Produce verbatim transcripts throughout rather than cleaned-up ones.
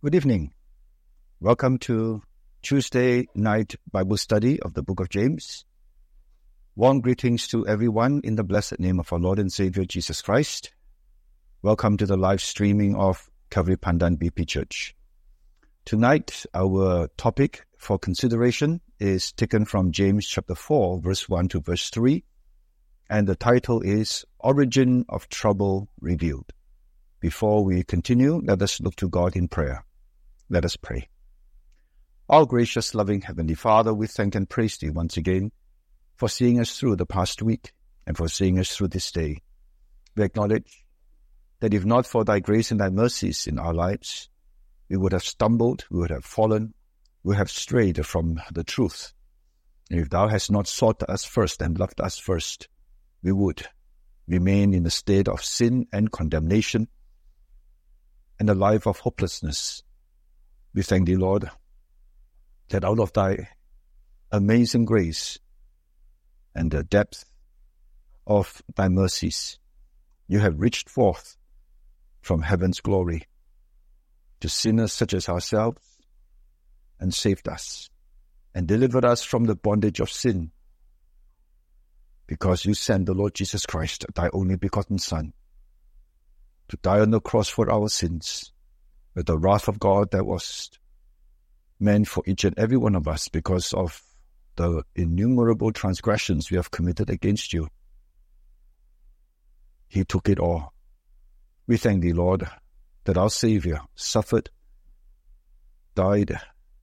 Good evening. Welcome to Tuesday night Bible study of the book of James. Warm greetings to everyone in the blessed name of our Lord and Savior Jesus Christ. Welcome to the live streaming of Calvary Pandan B P Church. Tonight, our topic for consideration is taken from James chapter four, verse one to verse three, and the title is Origin of Trouble Revealed. Before we continue, let us look to God in prayer. Let us pray. Our gracious, loving Heavenly Father, we thank and praise Thee once again for seeing us through the past week and for seeing us through this day. We acknowledge that if not for Thy grace and Thy mercies in our lives, we would have stumbled, we would have fallen, we would have strayed from the truth. And if Thou hast not sought us first and loved us first, we would remain in a state of sin and condemnation and a life of hopelessness. We thank Thee, Lord, that out of Thy amazing grace and the depth of Thy mercies, You have reached forth from heaven's glory to sinners such as ourselves and saved us and delivered us from the bondage of sin, because You sent the Lord Jesus Christ, Thy only begotten Son, to die on the cross for our sins, with the wrath of God that was meant for each and every one of us because of the innumerable transgressions we have committed against You. He took it all. We thank Thee, Lord, that our Savior suffered, died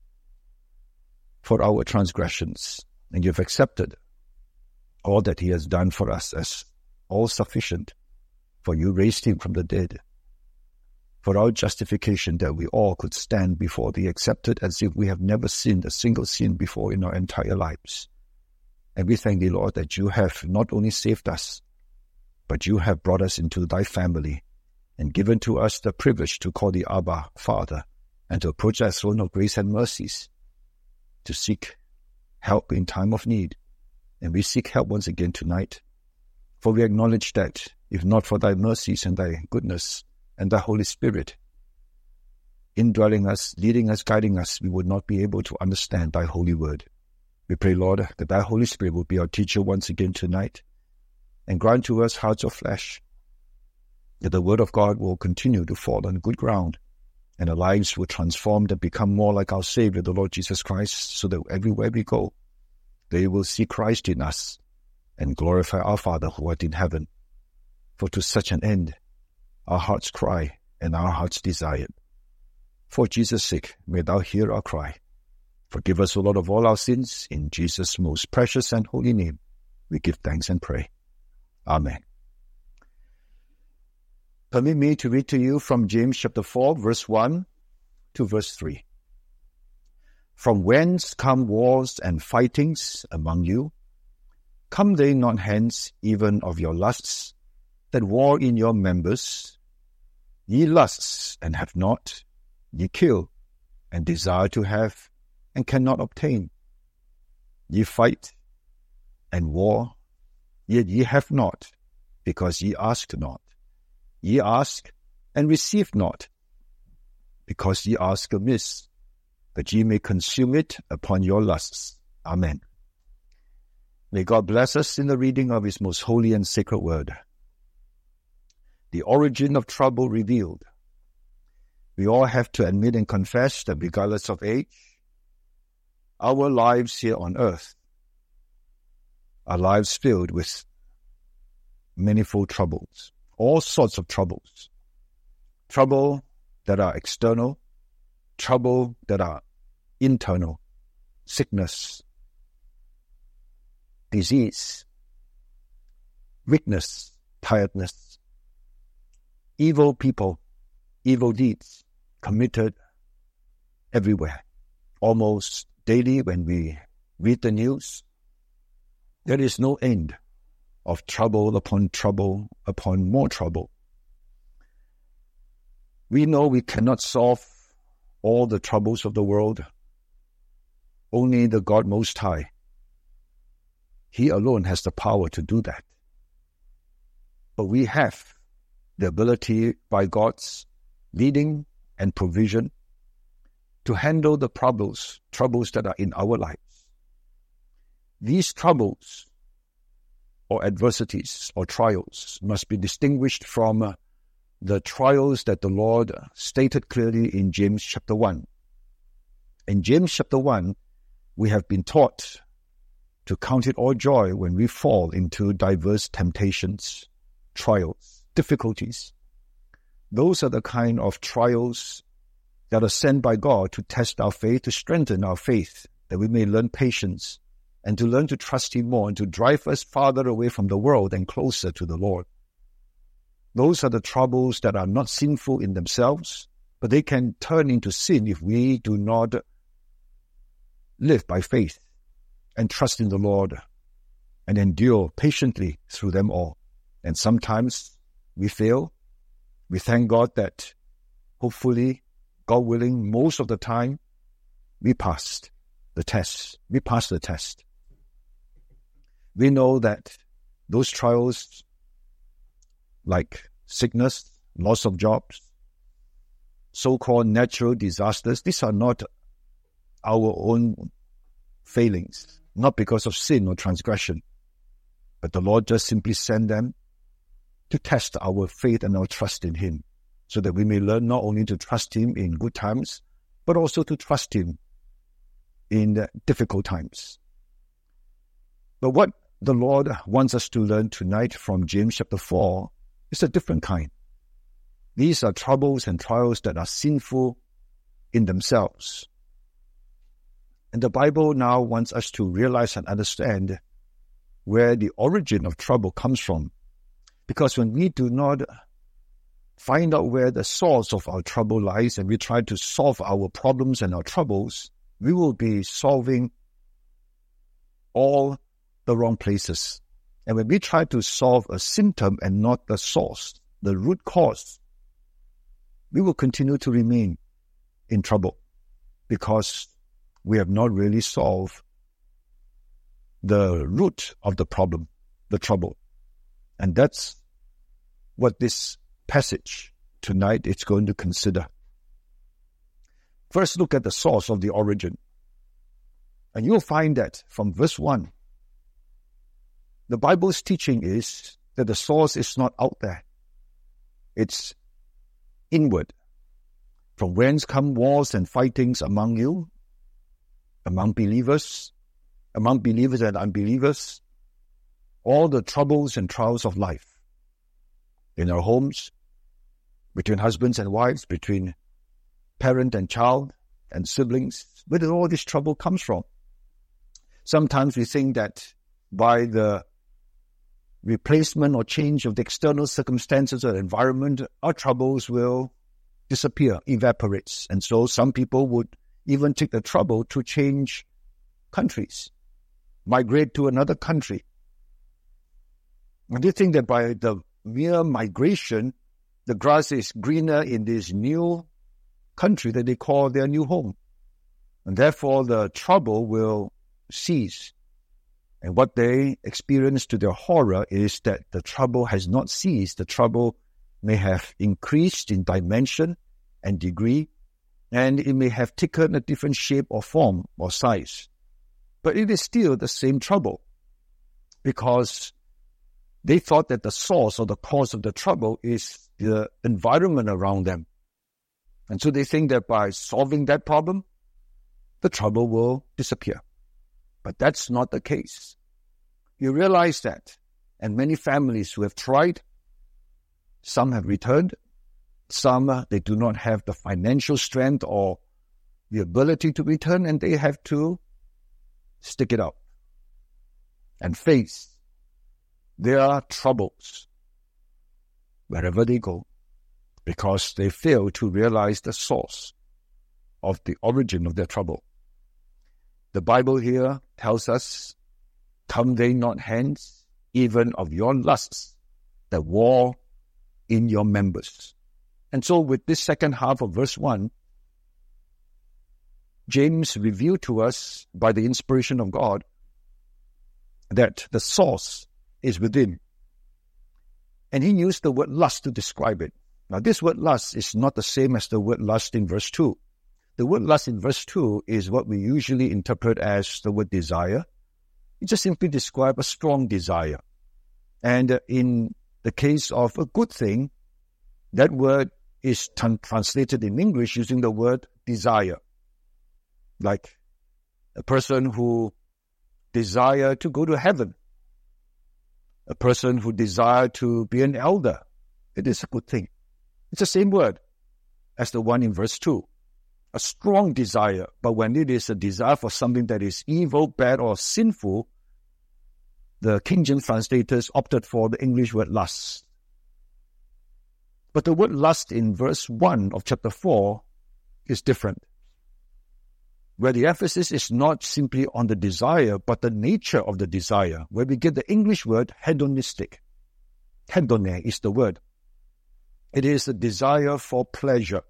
for our transgressions, and You've accepted all that He has done for us as all sufficient, for You raised Him from the dead, for our justification, that we all could stand before Thee accepted as if we have never sinned a single sin before in our entire lives. And we thank Thee, Lord, that You have not only saved us, but You have brought us into Thy family and given to us the privilege to call Thee Abba, Father, and to approach Thy throne of grace and mercies, to seek help in time of need. And we seek help once again tonight, for we acknowledge that if not for Thy mercies and Thy goodness and Thy Holy Spirit indwelling us, leading us, guiding us, we would not be able to understand Thy holy word. We pray, Lord, that Thy Holy Spirit will be our teacher once again tonight and grant to us hearts of flesh, that the word of God will continue to fall on good ground and our lives will transform and become more like our Savior, the Lord Jesus Christ, so that everywhere we go, they will see Christ in us and glorify our Father who art in heaven. For to such an end our hearts cry and our hearts desire. For Jesus' sake, may Thou hear our cry. Forgive us, O Lord, of all our sins. In Jesus' most precious and holy name, we give thanks and pray. Amen. Permit me to read to you from James chapter four, verse one to verse three. From whence come wars and fightings among you? Come they not hence even of your lusts, that war in your members? Ye lusts and have not, ye kill, and desire to have, and cannot obtain. Ye fight and war, yet ye have not, because ye ask not. Ye ask and receive not, because ye ask amiss, that ye may consume it upon your lusts. Amen. May God bless us in the reading of His most holy and sacred word. The origin of trouble revealed. We all have to admit and confess that regardless of age, our lives here on earth are lives filled with manifold troubles, all sorts of troubles. Trouble that are external, trouble that are internal, sickness, disease, weakness, tiredness, evil people, evil deeds committed everywhere. Almost daily when we read the news, there is no end of trouble upon trouble upon more trouble. We know we cannot solve all the troubles of the world. Only the God Most High, He alone has the power to do that. But we have the ability by God's leading and provision to handle the troubles, troubles that are in our lives. These troubles or adversities or trials must be distinguished from uh, the trials that the Lord stated clearly in James chapter one. In James chapter one, we have been taught to count it all joy when we fall into diverse temptations, trials, difficulties. Those are the kind of trials that are sent by God to test our faith, to strengthen our faith, that we may learn patience and to learn to trust Him more and to drive us farther away from the world and closer to the Lord. Those are the troubles that are not sinful in themselves, but they can turn into sin if we do not live by faith and trust in the Lord and endure patiently through them all. And sometimes we fail. We thank God that hopefully, God willing, most of the time we passed the test. We passed the test. We know that those trials like sickness, loss of jobs, so-called natural disasters, these are not our own failings, not because of sin or transgression, but the Lord just simply sent them to test our faith and our trust in Him, so that we may learn not only to trust Him in good times, but also to trust Him in difficult times. But what the Lord wants us to learn tonight from James chapter four is a different kind. These are troubles and trials that are sinful in themselves. And the Bible now wants us to realize and understand where the origin of trouble comes from. Because when we do not find out where the source of our trouble lies and we try to solve our problems and our troubles, we will be solving all the wrong places. And when we try to solve a symptom and not the source, the root cause, we will continue to remain in trouble because we have not really solved the root of the problem, the trouble. And that's what this passage tonight is going to consider. First, look at the source of the origin. And you'll find that from verse one, the Bible's teaching is that the source is not out there. It's inward. From whence come wars and fightings among you, among believers, among believers and unbelievers, all the troubles and trials of life, in our homes, between husbands and wives, between parent and child and siblings, where did all this trouble comes from? Sometimes we think that by the replacement or change of the external circumstances or environment, our troubles will disappear, evaporates. And so some people would even take the trouble to change countries, migrate to another country. And they think that by the mere migration, the grass is greener in this new country that they call their new home. And therefore the trouble will cease. And what they experience to their horror is that the trouble has not ceased. The trouble may have increased in dimension and degree, and it may have taken a different shape or form or size. But it is still the same trouble, because they thought that the source or the cause of the trouble is the environment around them. And so they think that by solving that problem, the trouble will disappear. But that's not the case. You realize that, and many families who have tried, some have returned, some uh, they do not have the financial strength or the ability to return, and they have to stick it out and face their troubles wherever they go, because they fail to realize the source of the origin of their trouble. The Bible here tells us, come they not hence, even of your lusts, that war in your members. And so with this second half of verse one, James revealed to us by the inspiration of God that the source is within. And he used the word lust to describe it. Now this word lust is not the same as the word lust in verse two. the word lust in verse two is what we usually interpret as the word desire. It just simply describes a strong desire. And uh, in the case of a good thing, that word is t- translated in English using the word desire. Like a person who desire to go to heaven, a person who desire to be an elder. It is a good thing. It's the same word as the one in verse two. A strong desire, but when it is a desire for something that is evil, bad, or sinful, the King James translators opted for the English word lust. But the word lust in verse one of chapter four is different, where the emphasis is not simply on the desire, but the nature of the desire, where we get the English word hedonistic. Hedone is the word. It is a desire for pleasure.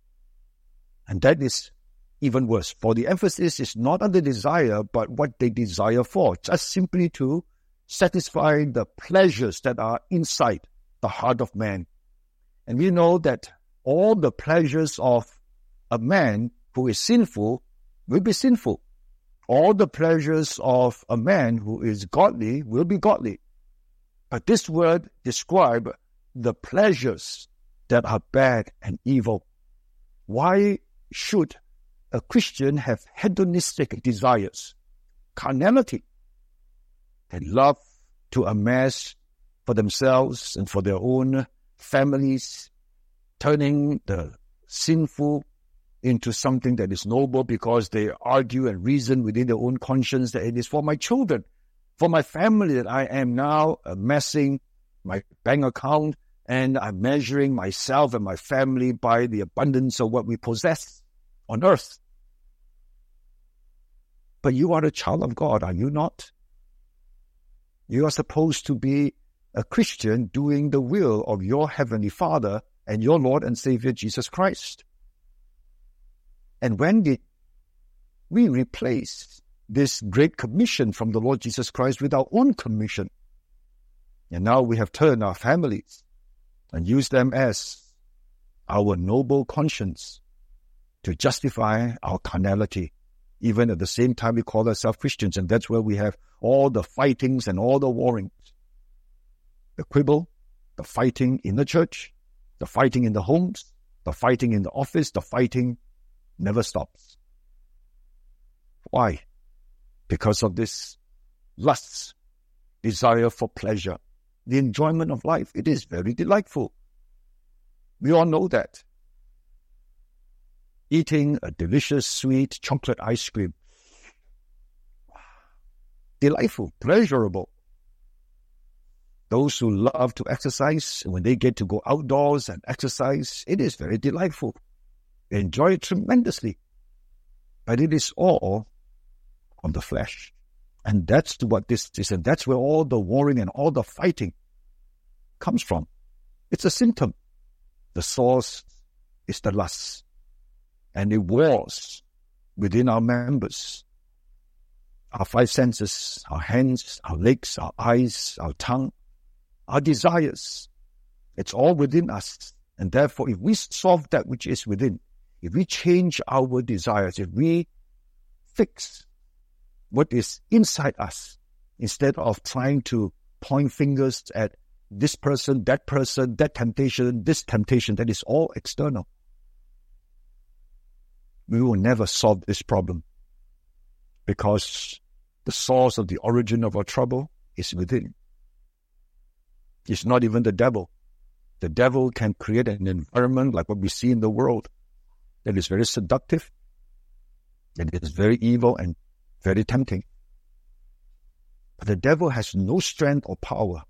And that is even worse. For the emphasis is not on the desire, but what they desire for, just simply to satisfy the pleasures that are inside the heart of man. And we know that all the pleasures of a man who is sinful will be sinful. All the pleasures of a man who is godly will be godly. But this word describes the pleasures that are bad and evil. Why should a Christian have hedonistic desires, carnality? They love to amass for themselves and for their own families, turning the sinful into something that is noble because they argue and reason within their own conscience that it is for my children, for my family that I am now amassing my bank account, and I'm measuring myself and my family by the abundance of what we possess on earth. But you are a child of God, are you not? You are supposed to be a Christian doing the will of your Heavenly Father and your Lord and Savior Jesus Christ. And when did we replace this great commission from the Lord Jesus Christ with our own commission? And now we have turned our families and used them as our noble conscience to justify our carnality. Even at the same time we call ourselves Christians, and that's where we have all the fightings and all the warrings. The quibble, the fighting in the church, the fighting in the homes, the fighting in the office, the fighting never stops. Why? Because of this lust, desire for pleasure, the enjoyment of life. It is very delightful. We all know that. Eating a delicious sweet chocolate ice cream. Delightful, pleasurable. Those who love to exercise, when they get to go outdoors and exercise, it is very delightful. They enjoy it tremendously. But it is all on the flesh. And that's what this is. And that's where all the warring and all the fighting comes from. It's a symptom. The source is the lust. And it wars within our members. Our five senses, our hands, our legs, our eyes, our tongue, our desires. It's all within us. And therefore, if we solve that which is within, if we change our desires, if we fix what is inside us, instead of trying to point fingers at this person, that person, that temptation, this temptation, that is all external, we will never solve this problem, because the source of the origin of our trouble is within. It's not even the devil. The devil can create an environment like what we see in the world that is very seductive, that is very evil and very tempting. But the devil has no strength or power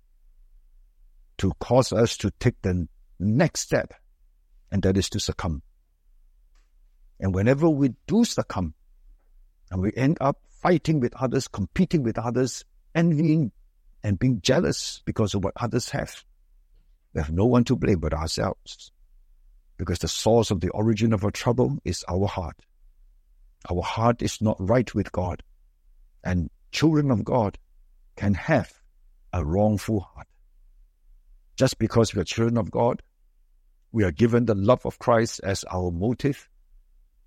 to cause us to take the next step, and that is to succumb. And whenever we do succumb, and we end up fighting with others, competing with others, envying and being jealous because of what others have, we have no one to blame but ourselves. Because the source of the origin of our trouble is our heart. Our heart is not right with God. And children of God can have a wrongful heart. Just because we are children of God, we are given the love of Christ as our motive.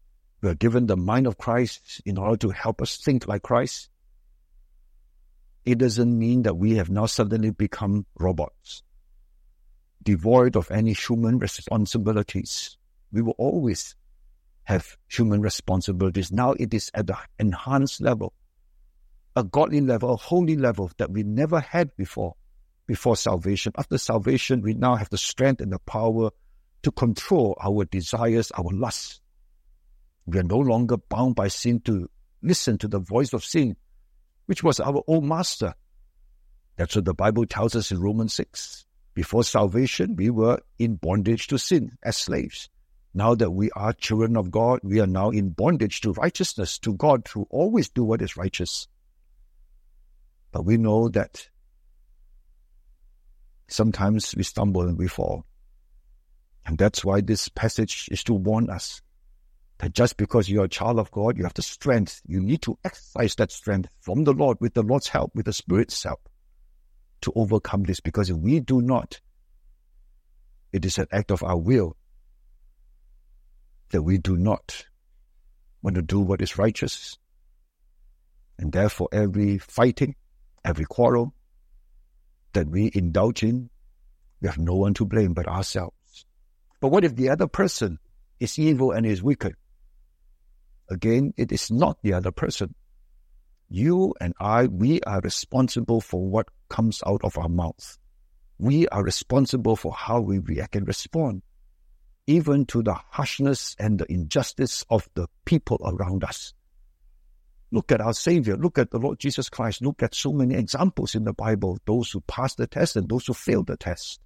We are given the mind of Christ in order to help us think like Christ. It doesn't mean that we have now suddenly become robots, devoid of any human responsibilities. We will always have human responsibilities. Now it is at the enhanced level, a godly level, a holy level that we never had before, before salvation. After salvation, we now have the strength and the power to control our desires, our lusts. We are no longer bound by sin to listen to the voice of sin, which was our old master. That's what the Bible tells us in Romans six. Before salvation, we were in bondage to sin as slaves. Now that we are children of God, we are now in bondage to righteousness, to God, to always do what is righteous. But we know that sometimes we stumble and we fall. And that's why this passage is to warn us that just because you are a child of God, you have the strength. You need to exercise that strength from the Lord, with the Lord's help, with the Spirit's help, to overcome this. Because if we do not, it is an act of our will that we do not want to do what is righteous. And therefore every fighting, every quarrel that we indulge in, we have no one to blame but ourselves. But what if the other person is evil and is wicked? Again, it is not the other person. You and I, we are responsible for what comes out of our mouth. We are responsible for how we react and respond, even to the harshness and the injustice of the people around us. Look at our Savior. Look at the Lord Jesus Christ. Look at so many examples in the Bible, those who passed the test and those who failed the test.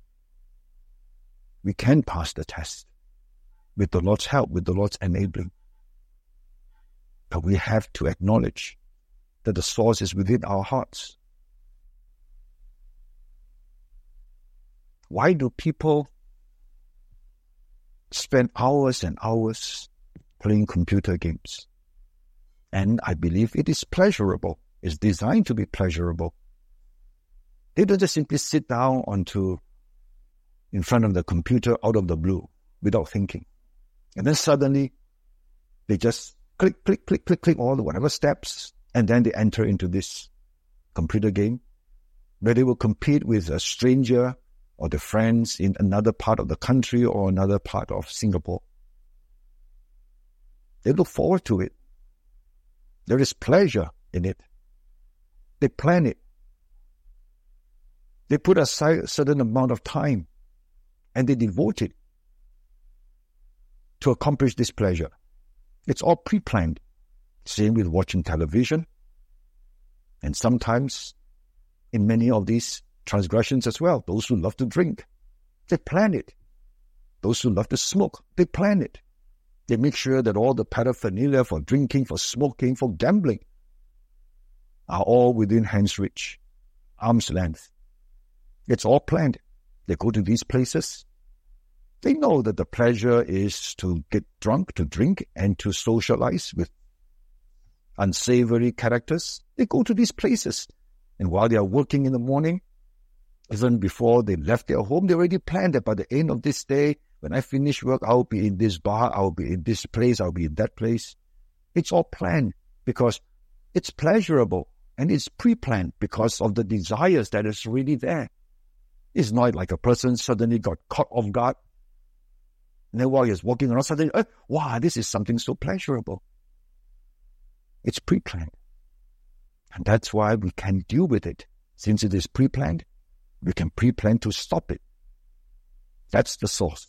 We can pass the test with the Lord's help, with the Lord's enabling. But we have to acknowledge that the source is within our hearts. Why do people spend hours and hours playing computer games? And I believe it is pleasurable. It's designed to be pleasurable. They don't just simply sit down onto in front of the computer out of the blue without thinking. And then suddenly they just click, click, click, click, click, all the whatever steps, and then they enter into this computer game where they will compete with a stranger or their friends in another part of the country or another part of Singapore. They look forward to it. There is pleasure in it. They plan it. They put aside a certain amount of time and they devote it to accomplish this pleasure. It's all pre-planned. Same with watching television. And sometimes in many of these transgressions as well, those who love to drink, they plan it. Those who love to smoke, they plan it. They make sure that all the paraphernalia for drinking, for smoking, for gambling are all within hand's reach, arm's length. It's all planned. They go to these places. They know that the pleasure is to get drunk, to drink, and to socialize with unsavory characters. They go to these places. And while they are working in the morning, even before they left their home, they already planned that by the end of this day, when I finish work, I'll be in this bar, I'll be in this place, I'll be in that place. It's all planned because it's pleasurable and it's pre-planned because of the desires that is really there. It's not like a person suddenly got caught off guard. And then while he's walking around, suddenly, oh, wow, this is something so pleasurable. It's pre-planned. And that's why we can deal with it. Since it is pre-planned, we can pre-plan to stop it. That's the source.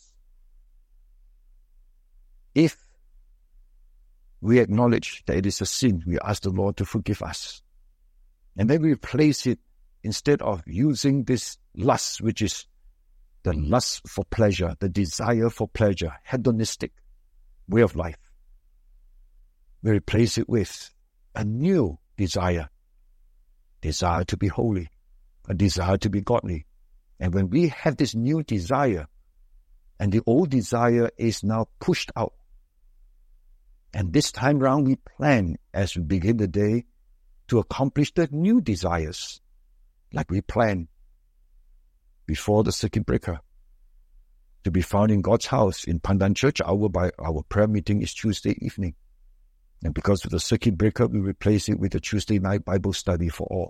If we acknowledge that it is a sin, we ask the Lord to forgive us. And then we replace it, instead of using this lust, which is the lust for pleasure, the desire for pleasure, hedonistic way of life. We replace it with a new desire, desire to be holy, a desire to be godly. And when we have this new desire, and the old desire is now pushed out, and this time round we plan as we begin the day to accomplish the new desires, like we planned before the circuit breaker. to be found in God's house. In Pandan Church, our, by, our prayer meeting is Tuesday evening. And because of the circuit breaker, we replace it with a Tuesday night Bible study for all.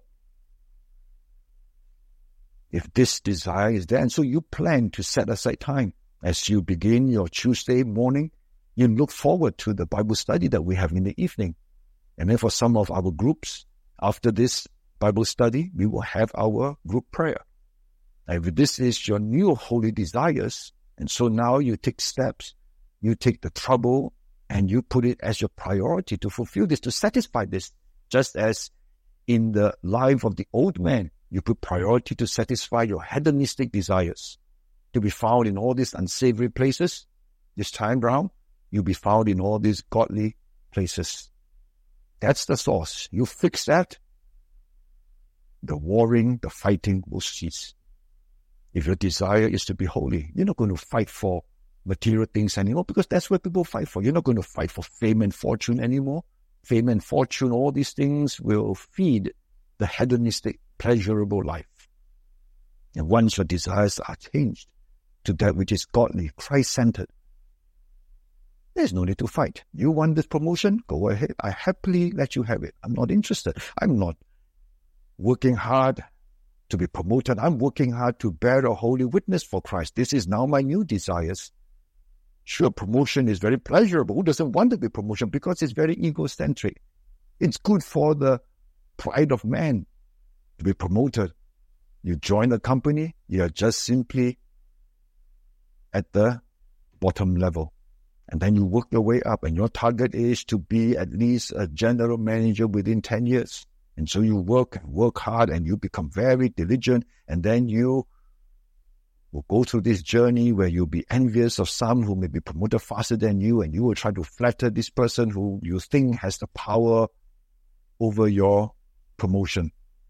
If this desire is there, and so you plan to set aside time. As you begin your Tuesday morning, you look forward to the Bible study that we have in the evening. And then for some of our groups, after this Bible study, we will have our group prayer. And if this is your new holy desires, and so now you take steps, you take the trouble, and you put it as your priority to fulfill this, to satisfy this. Just as in the life of the old man, you put priority to satisfy your hedonistic desires, to be found in all these unsavory places. This time round, you'll be found in all these godly places. That's the source. You fix that, the warring, the fighting will cease. If your desire is to be holy, you're not going to fight for material things anymore, because that's what people fight for. You're not going to fight for fame and fortune anymore. Fame and fortune, all these things will feed the hedonistic, pleasurable life. And once your desires are changed to that which is godly, Christ-centered, there's no need to fight. You want this promotion? Go ahead. I happily let you have it. I'm not interested. I'm not working hard to be promoted. I'm working hard to bear a holy witness for Christ. This is now my new desires. Sure, promotion is very pleasurable. Who doesn't want to be promotion? Because it's very egocentric. It's good for the pride of man to be promoted. You join a company, you're just simply at the bottom level. And then you work your way up, and your target is to be at least a general manager within ten years. And so you work and work hard, and you become very diligent, and then you will go through this journey where you'll be envious of some who may be promoted faster than you, and you will try to flatter this person who you think has the power over your promotion.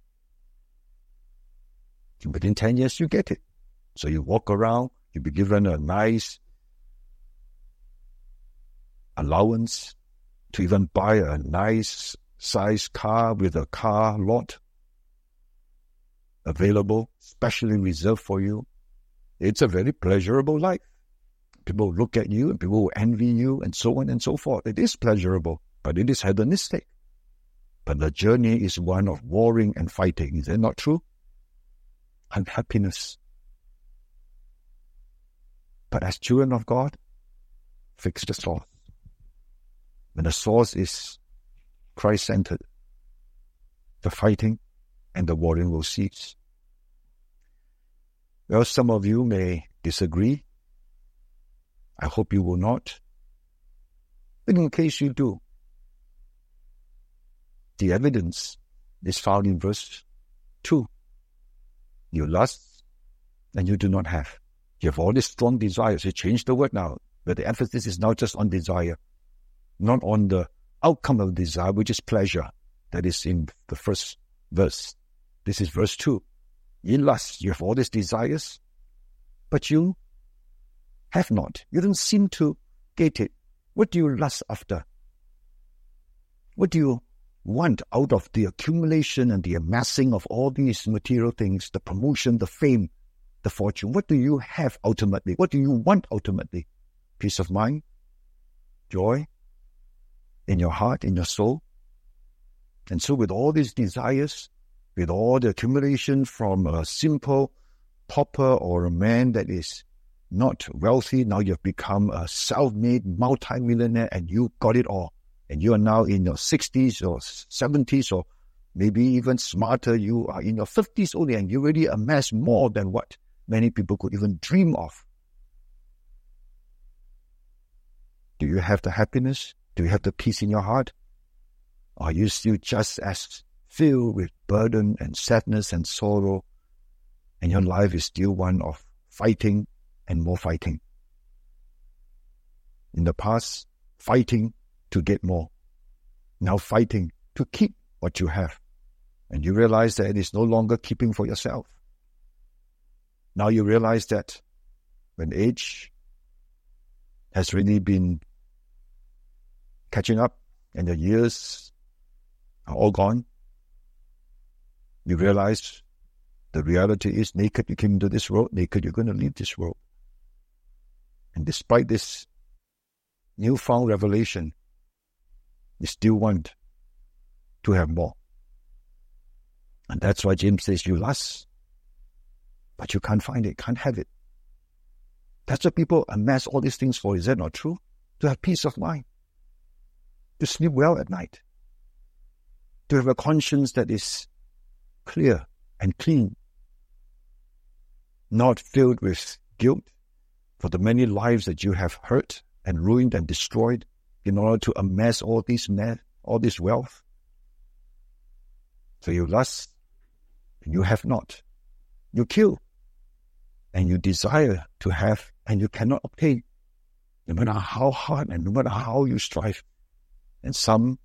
Within ten years, you get it. So you walk around, you'll be given a nice allowance to even buy a nice size car with a car lot available, specially reserved for you. It's a very pleasurable life. People look at you and people will envy you and so on and so forth. It is pleasurable, but it is hedonistic. But the journey is one of warring and fighting. Is that not true? Unhappiness. But as children of God, fix the source. When the source is Christ-centered, the fighting and the warring will cease. Well, some of you may disagree. I hope you will not. But in case you do, the evidence is found in verse two. You lust and you do not have. You have all these strong desires. You change the word now, but the emphasis is now just on desire, not on the outcome of desire, which is pleasure. That is in the first verse. This is verse two. You lust, you have all these desires, but you have not. You don't seem to get it. What do you lust after? What do you want out of the accumulation and the amassing of all these material things, the promotion, the fame, the fortune? What do you have ultimately? What do you want ultimately? Peace of mind? Joy? In your heart, in your soul? And so with all these desires, with all the accumulation from a simple pauper or a man that is not wealthy, now you've become a self-made multi-millionaire and you got it all. And you are now in your sixties or seventies, or maybe even smarter, you are in your fifties only, and you already amass more than what many people could even dream of. Do you have the happiness? Do you have the peace in your heart? Or are you still just as filled with burden and sadness and sorrow, and your life is still one of fighting and more fighting? In the past, fighting to get more. Now fighting to keep what you have. And you realize that it is no longer keeping for yourself. Now you realize that when age has really been catching up and the years are all gone, you realize the reality is naked you came into this world, naked you're going to leave this world. And despite this newfound revelation, you still want to have more. And that's why James says you lust, but you can't find it, can't have it. That's what people amass all these things for. Is that not true? To have peace of mind, to sleep well at night, to have a conscience that is clear and clean, not filled with guilt for the many lives that you have hurt and ruined and destroyed in order to amass all this net, all this wealth. So you lust, and you have not. You kill, and you desire to have, and you cannot obtain, no matter how hard and no matter how you strive. And some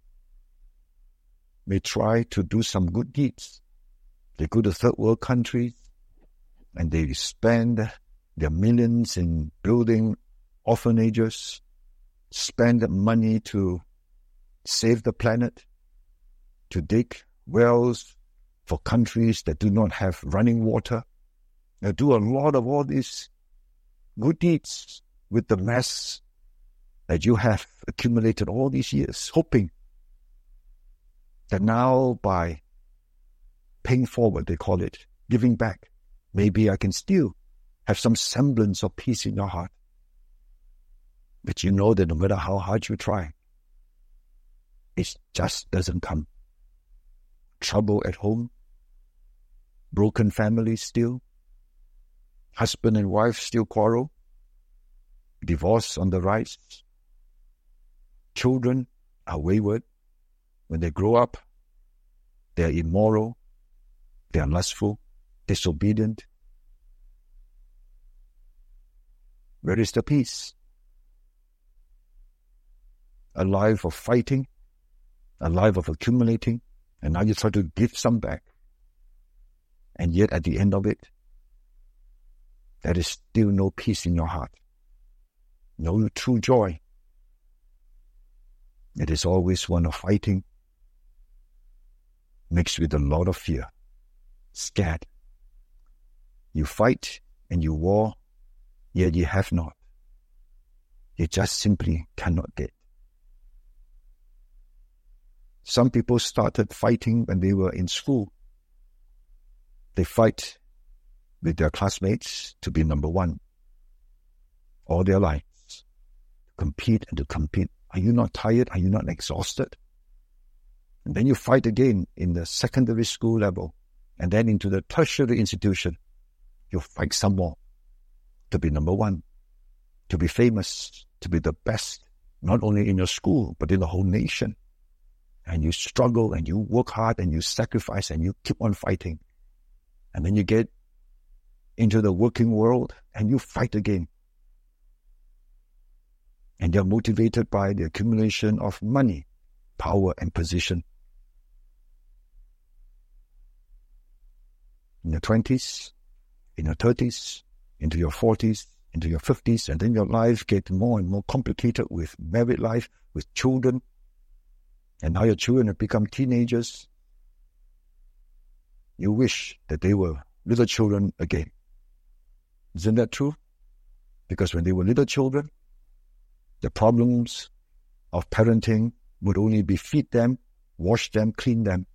may try to do some good deeds. They go to third world countries, and they spend their millions in building orphanages, spend money to save the planet, to dig wells for countries that do not have running water. They do a lot of all these good deeds with the mass that you have accumulated all these years, hoping that now by paying forward, they call it, giving back, maybe I can still have some semblance of peace in your heart. But you know that no matter how hard you try, it just doesn't come. Trouble at home, broken families still, husband and wife still quarrel, divorce on the rise, children are wayward. When they grow up, they are immoral, they are lustful, disobedient. Where is the peace? A life of fighting, a life of accumulating, and now you try to give some back. And yet at the end of it, there is still no peace in your heart, no true joy. It is always one of fighting, mixed with a lot of fear, scared. You fight and you war, yet you have not. You just simply cannot get. Some people started fighting when they were in school. They fight with their classmates to be number one all their lives, to compete and to compete. Are you not tired? Are you not exhausted? And then you fight again in the secondary school level, and then into the tertiary institution. You fight some more to be number one, to be famous, to be the best, not only in your school, but in the whole nation. And you struggle and you work hard and you sacrifice and you keep on fighting. And then you get into the working world and you fight again. And you're motivated by the accumulation of money, power, and position. In your twenties, in your thirties, into your forties, into your fifties, and then your life gets more and more complicated with married life, with children. And now your children have become teenagers. You wish that they were little children again. Isn't that true? Because when they were little children, the problems of parenting would only be feed them, wash them, clean them,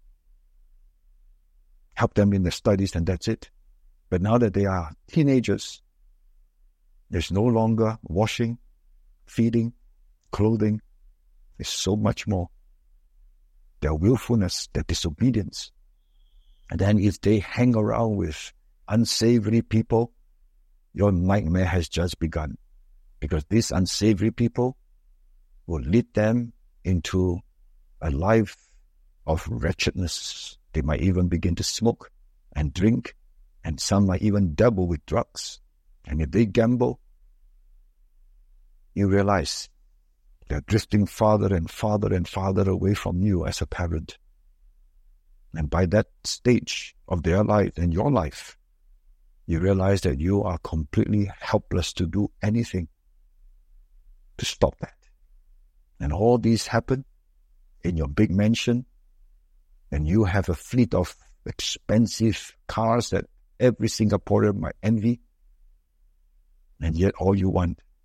help them in their studies, and that's it. But now that they are teenagers, there's no longer washing, feeding, clothing. There's so much more. Their willfulness, their disobedience. And then if they hang around with unsavory people, your nightmare has just begun. Because these unsavory people will lead them into a life of wretchedness. They might even begin to smoke and drink, and some might even dabble with drugs. And if they gamble, you realize they're drifting farther and farther and farther away from you as a parent. And by that stage of their life and your life, you realize that you are completely helpless to do anything to stop that. And all these happen in your big mansion, and you have a fleet of expensive cars that every Singaporean might envy, and yet all you want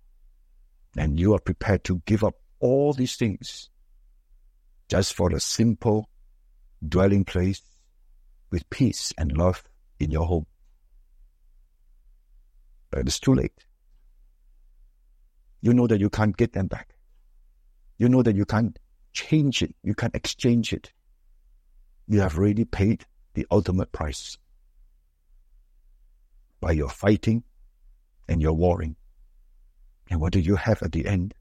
And you are prepared to give up all these things just for a simple dwelling place with peace and love in your home. But it's too late. You know that you can't get them back. You know that you can't change it. You can't exchange it. You have already paid the ultimate price by your fighting and your warring. And what do you have at the end?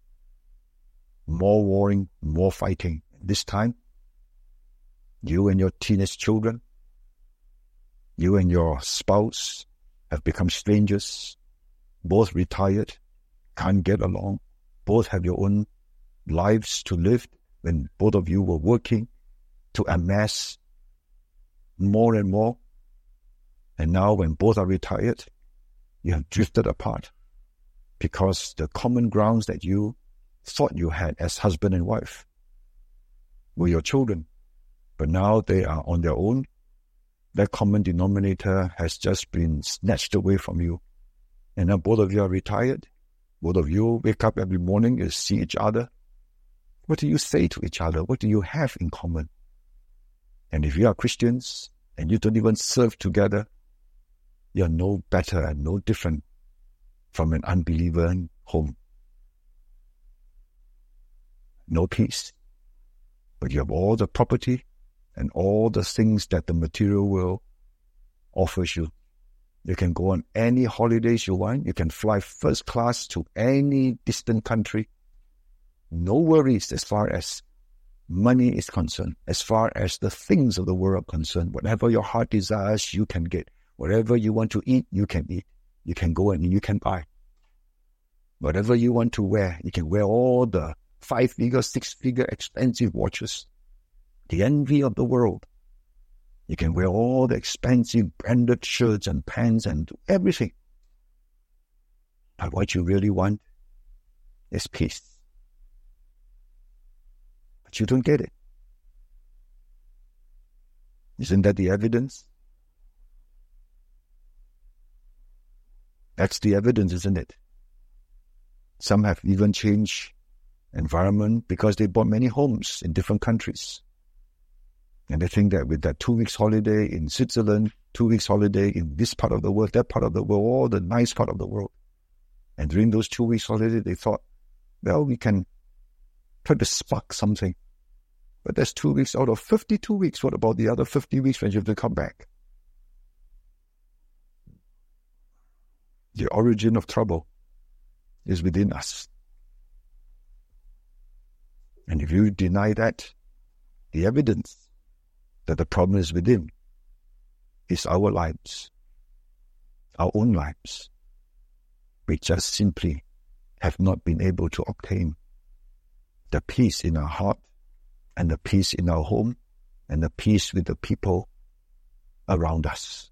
More warring, more fighting. This time, you and your teenage children, you and your spouse have become strangers, both retired, can't get along, both have your own lives to live when both of you were working to amass more and more. And now when both are retired, you have drifted apart because the common grounds that you thought you had as husband and wife were your children. But now they are on their own. That common denominator has just been snatched away from you. And now both of you are retired. Both of you wake up every morning and see each other. What do you say to each other? What do you have in common? And if you are Christians and you don't even serve together, you are no better and no different from an unbeliever home. No peace. But you have all the property and all the things that the material world offers you. You can go on any holidays you want. You can fly first class to any distant country. No worries as far as money is concerned. As far as the things of the world are concerned, whatever your heart desires, you can get. Whatever you want to eat, you can eat. You can go and you can buy. Whatever you want to wear, you can wear all the five-figure, six-figure expensive watches. The envy of the world. You can wear all the expensive branded shirts and pants and everything. But what you really want is peace. But you don't get it. Isn't that the evidence? That's the evidence, isn't it? Some have even changed environment because they bought many homes in different countries. And they think that with that two weeks holiday in Switzerland, two weeks holiday in this part of the world, that part of the world, all the nice part of the world. And during those two weeks holiday, they thought, well, we can try to spark something. But that's two weeks out of fifty-two weeks. What about the other fifty weeks when you have to come back? The origin of trouble is within us. And if you deny that, the evidence that the problem is within is our lives, our own lives. We just simply have not been able to obtain the peace in our heart and the peace in our home and the peace with the people around us.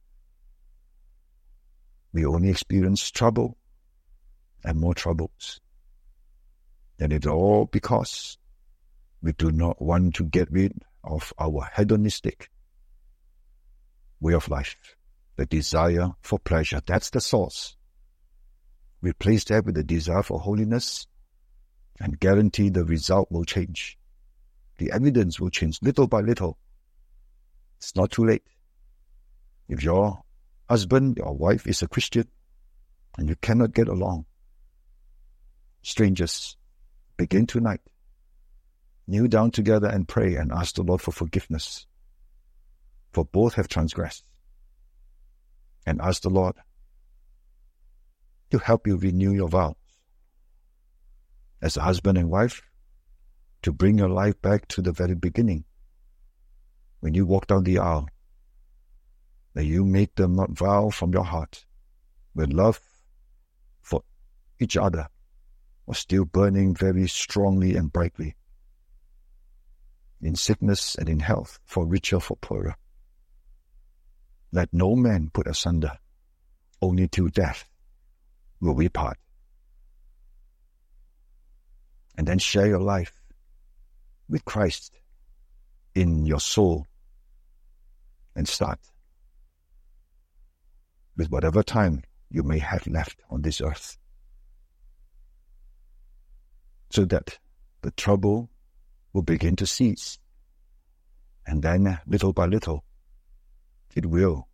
We only experience trouble and more troubles. And it's all because we do not want to get rid of our hedonistic way of life, the desire for pleasure. That's the source. Replace that with the desire for holiness and guarantee the result will change. The evidence will change little by little. It's not too late. If your husband, your wife is a Christian and you cannot get along, strangers, begin tonight. Kneel down together and pray and ask the Lord for forgiveness. For both have transgressed. And ask the Lord to help you renew your vows. As a husband and wife, to bring your life back to the very beginning. When you walk down the aisle, that you make them not vow from your heart, with love for each other was still burning very strongly and brightly. In sickness and in health, for richer, for poorer. Let no man put asunder, only till death will we part. And then share your life with Christ in your soul and start with whatever time you may have left on this earth. so that the trouble will begin to cease. And then, little by little, it will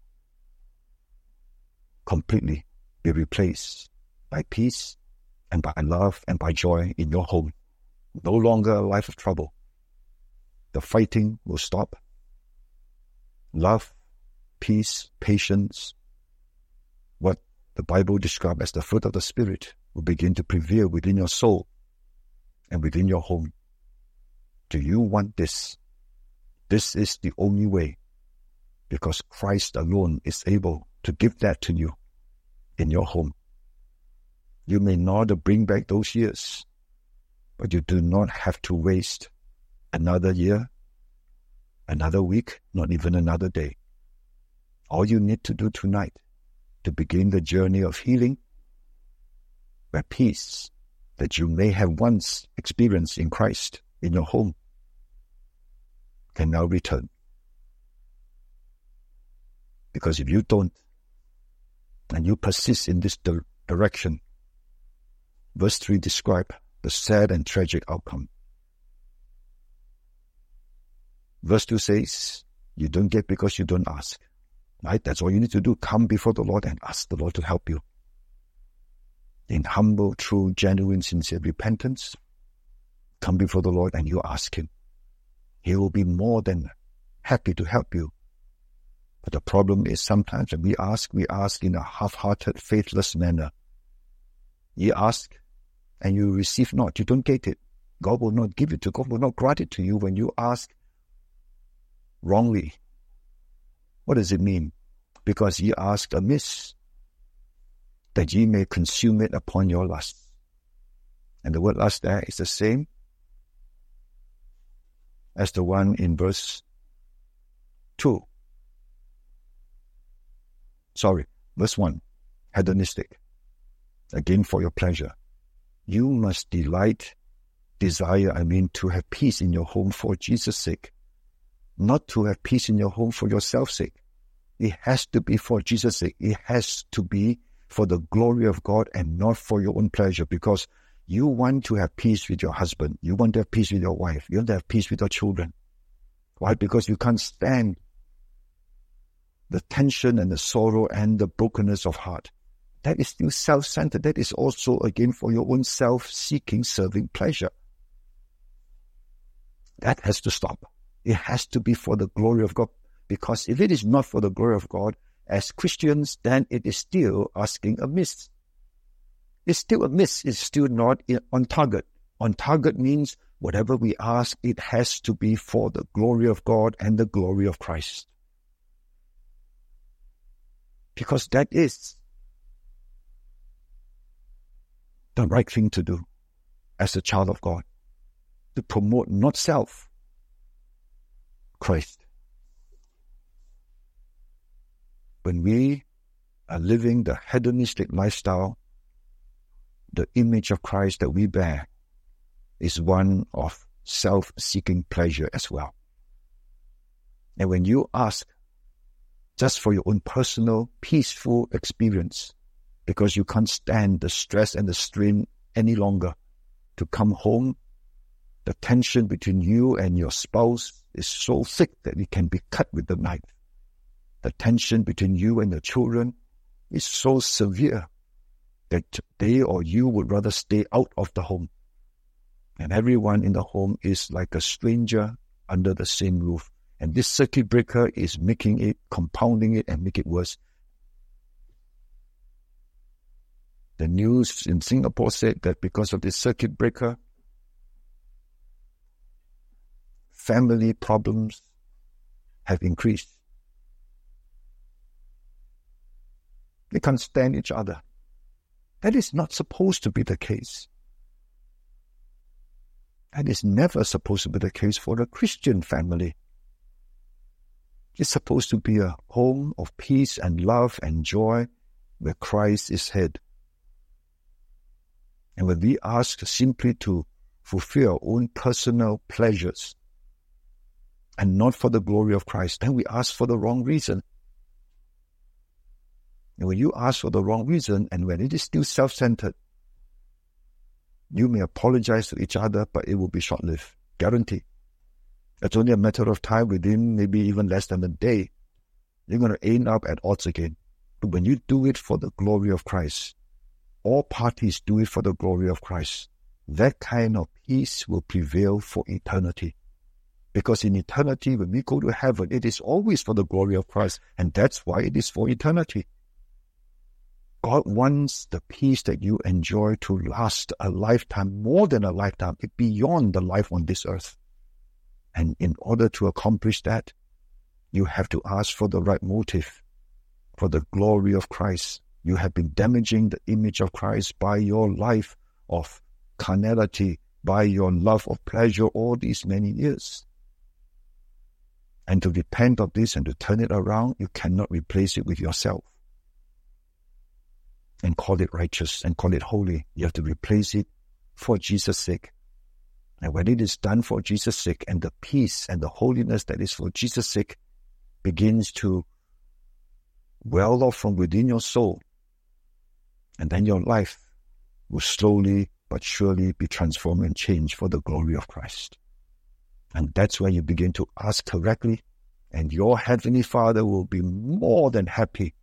completely be replaced by peace and by love and by joy in your home. No longer a life of trouble. The fighting will stop. Love, peace, patience, what the Bible describes as the fruit of the Spirit, will begin to prevail within your soul and within your home. Do you want this? This is the only way, because Christ alone is able to give that to you in your home. You may not bring back those years, but you do not have to waste another year, another week, not even another day. All you need to do tonight to begin the journey of healing, where peace that you may have once experienced in Christ in your home can now return. Because if you don't, and you persist in this di- direction, verse three describes the sad and tragic outcome. Verse two says, you don't get because you don't ask. Right? That's all you need to do. Come before the Lord and ask the Lord to help you. In humble, true, genuine, sincere repentance, come before the Lord and you ask Him. He will be more than happy to help you. But the problem is sometimes when we ask, we ask in a half-hearted, faithless manner. You ask and you receive not. You don't get it. God will not give it to you. God will not grant it to you when you ask wrongly. What does it mean? Because ye ask amiss, that ye may consume it upon your lust. And the word lust there is the same as the one in verse two. Sorry, verse one. Hedonistic. Again, for your pleasure. You must delight, desire, I mean, to have peace in your home for Jesus' sake. Not to have peace in your home for yourself's sake. It has to be for Jesus' sake. It has to be for the glory of God and not for your own pleasure, because you want to have peace with your husband. You want to have peace with your wife. You want to have peace with your children. Why? Because you can't stand the tension and the sorrow and the brokenness of heart. That is still self-centered. That is also, again, for your own self-seeking, serving pleasure. That has to stop. It has to be for the glory of God. Because if it is not for the glory of God, as Christians, then it is still asking amiss. It's still amiss. It's still not on target. On target means whatever we ask, it has to be for the glory of God and the glory of Christ. Because that is the right thing to do as a child of God. To promote not self, Christ. When we are living the hedonistic lifestyle, the image of Christ that we bear is one of self-seeking pleasure as well. And when you ask just for your own personal, peaceful experience, because you can't stand the stress and the strain any longer, to come home, the tension between you and your spouse is so thick that it can be cut with the knife. The tension between you and the children is so severe that they or you would rather stay out of the home. And everyone in the home is like a stranger under the same roof. And this circuit breaker is making it, compounding it, and make it worse. The news in Singapore said that because of this circuit breaker, family problems have increased. They can't stand each other. That is not supposed to be the case. That is never supposed to be the case for a Christian family. It's supposed to be a home of peace and love and joy where Christ is head. And when we ask simply to fulfill our own personal pleasures and not for the glory of Christ, then we ask for the wrong reason. And when you ask for the wrong reason, and when it is still self-centered, You may apologize to each other, but it will be short-lived. Guarantee. It's only a matter of time, within maybe even less than a day. You're going to end up at odds again. But when you do it for the glory of Christ, all parties do it for the glory of Christ, that kind of peace will prevail for eternity. Because in eternity, when we go to heaven, it is always for the glory of Christ. And that's why it is for eternity. God wants the peace that you enjoy to last a lifetime, more than a lifetime, beyond the life on this earth. And in order to accomplish that, you have to ask for the right motive, for the glory of Christ. You have been damaging the image of Christ by your life of carnality, by your love of pleasure all these many years. And to repent of this and to turn it around, you cannot replace it with yourself and call it righteous and call it holy. You have to replace it for Jesus' sake. And when it is done for Jesus' sake, and the peace and the holiness that is for Jesus' sake begins to well off from within your soul, and then your life will slowly but surely be transformed and changed for the glory of Christ. And that's where you begin to ask correctly, and your Heavenly Father will be more than happy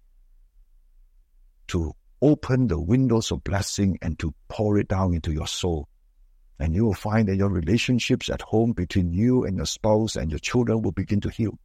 to open the windows of blessing and to pour it down into your soul. And you will find that your relationships at home between you and your spouse and your children will begin to heal.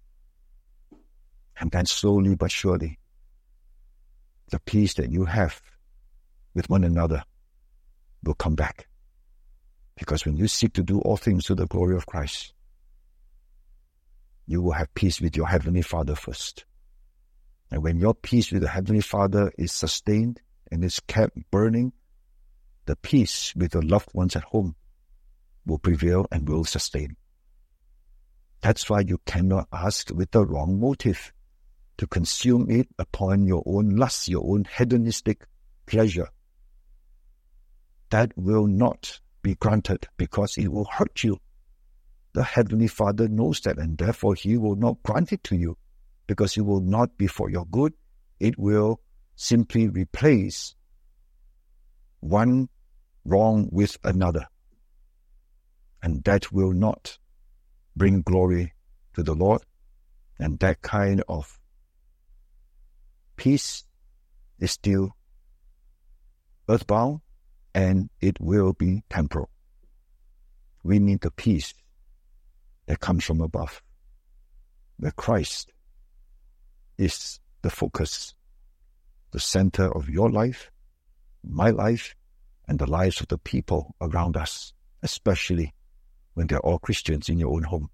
And then slowly but surely, the peace that you have with one another will come back. Because when you seek to do all things to the glory of Christ, you will have peace with your Heavenly Father first. And when your peace with the Heavenly Father is sustained and is kept burning, the peace with your loved ones at home will prevail and will sustain. That's why you cannot ask with the wrong motive, to consume it upon your own lust, your own hedonistic pleasure. That will not be granted because it will hurt you. The Heavenly Father knows that, and therefore He will not grant it to you, because it will not be for your good. It will simply replace one wrong with another. And that will not bring glory to the Lord. And that kind of peace is still earthbound, and it will be temporal. We need the peace that comes from above, where Christ is the focus, the center of your life, my life, and the lives of the people around us, especially when they're all Christians in your own home.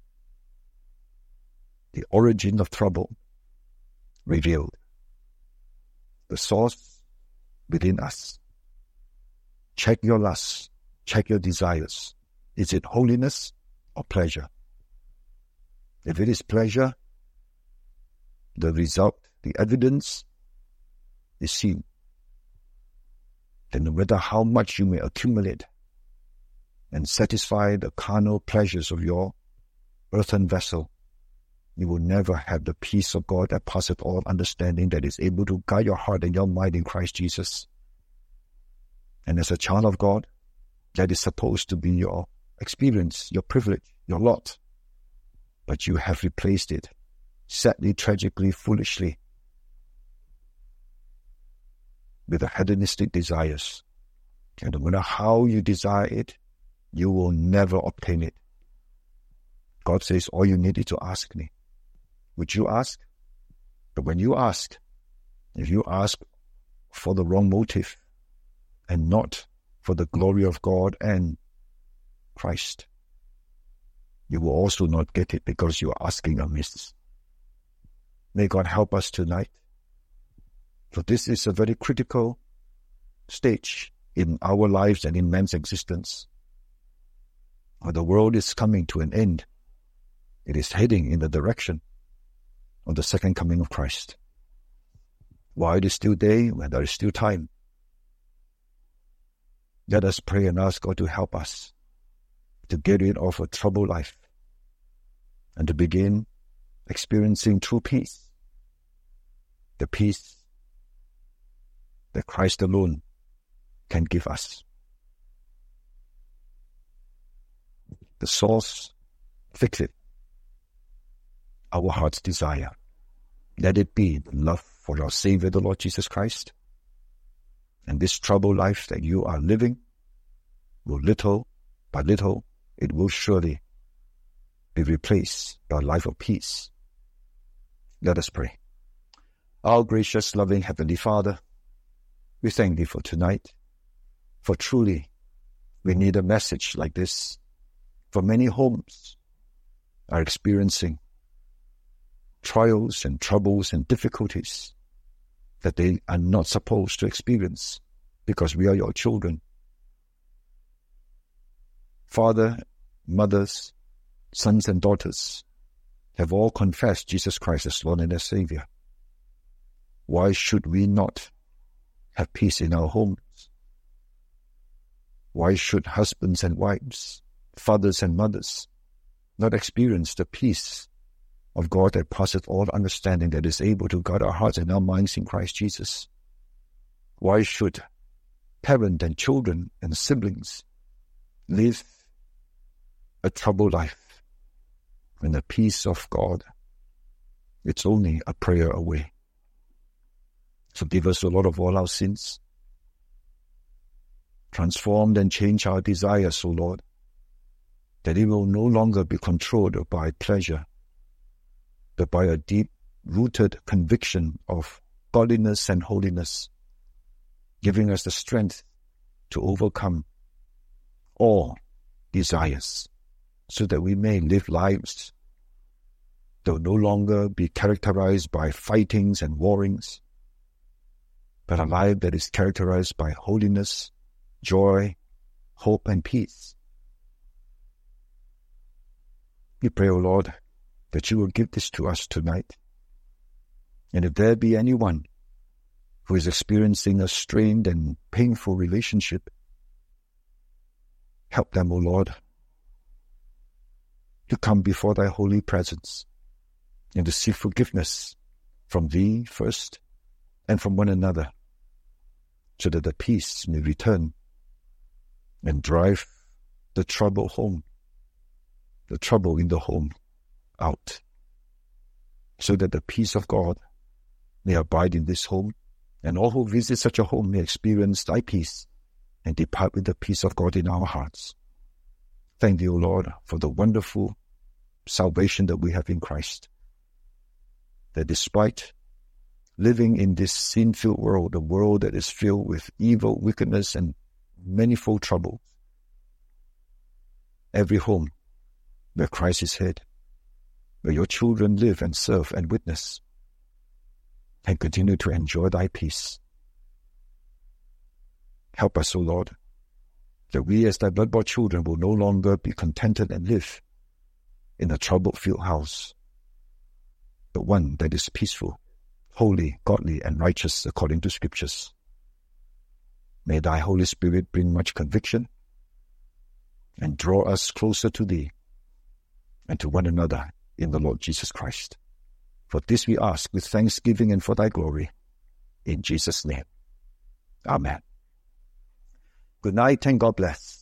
The origin of trouble revealed. The source within us. Check your lusts. Check your desires. Is it holiness or pleasure? If it is pleasure, the result, the evidence is seen. Then no matter how much you may accumulate and satisfy the carnal pleasures of your earthen vessel, you will never have the peace of God that passeth all understanding, that is able to guide your heart and your mind in Christ Jesus. And as a child of God, that is supposed to be your experience, your privilege, your lot. But you have replaced it, sadly, tragically, foolishly, with the hedonistic desires. And no matter how you desire it, you will never obtain it. God says, all you need is to ask me. Would you ask? But when you ask, if you ask for the wrong motive and not for the glory of God and Christ, you will also not get it because you are asking amiss. May God help us tonight. For this is a very critical stage in our lives and in man's existence. The world is coming to an end. It is heading in the direction of the second coming of Christ. While it is still day, when there is still time, let us pray and ask God to help us to get rid of a troubled life and to begin experiencing true peace, the peace that Christ alone can give us. the source, fix it. Our heart's desire. Let it be the love for our Savior, the Lord Jesus Christ. And this troubled life that you are living will little by little, it will surely be replaced by a life of peace. Let us pray. Our gracious, loving Heavenly Father, we thank Thee for tonight, for truly we need a message like this. For many homes are experiencing trials and troubles and difficulties that they are not supposed to experience because we are your children. Father, mothers, sons and daughters have all confessed Jesus Christ as Lord and as Savior. Why should we not have peace in our homes? Why should husbands and wives, fathers and mothers not experience the peace of God that passeth all understanding, that is able to guard our hearts and our minds in Christ Jesus? Why should parents and children and siblings live a troubled life when the peace of God, it's only a prayer away? Forgive us, O Lord, of all our sins. Transform and change our desires, O Lord, that it will no longer be controlled by pleasure, but by a deep-rooted conviction of godliness and holiness, giving us the strength to overcome all desires, so that we may live lives that will no longer be characterized by fightings and warrings, but a life that is characterized by holiness, joy, hope, and peace. We pray, O Lord, that you will give this to us tonight. And if there be anyone who is experiencing a strained and painful relationship, help them, O Lord, to come before thy holy presence and to seek forgiveness from thee first and from one another, so that the peace may return and drive the trouble home, the trouble in the home out, so that the peace of God may abide in this home, and all who visit such a home may experience thy peace and depart with the peace of God in our hearts. Thank thee, O Lord, for the wonderful salvation that we have in Christ, that despite living in this sin-filled world, a world that is filled with evil, wickedness, and manifold troubles, every home where Christ is head, where your children live and serve and witness, and continue to enjoy thy peace. Help us, O Lord, that we as thy blood-bought children will no longer be contented and live in a trouble-filled house, but one that is peaceful, holy, godly, and righteous according to Scriptures. May thy Holy Spirit bring much conviction and draw us closer to thee and to one another in the Lord Jesus Christ. For this we ask with thanksgiving and for thy glory, in Jesus' name. Amen. Good night and God bless.